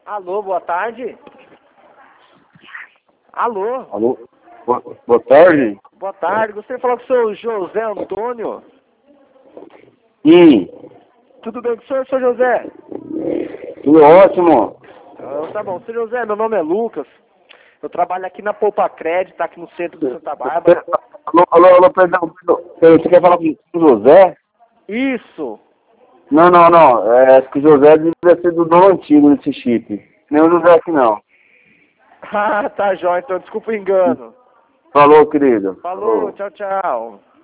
Alô, boa tarde. Alô. Alô? Boa tarde. Boa tarde. Gostaria de falar com o senhor José Antônio. Tudo bem com o senhor, José? Tudo ótimo. Então, tá bom. Senhor José, meu nome é Lucas. Eu trabalho aqui na Poupa Crédito, aqui no centro de Santa Bárbara. Alô, perdão. Você quer falar com o José? Isso. Não. Acho que o José deve ser do dono antigo desse chip. Nem o José aqui não. Ah, tá jóia. Então, desculpa o engano. Falou, querido. Falou, tchau, tchau.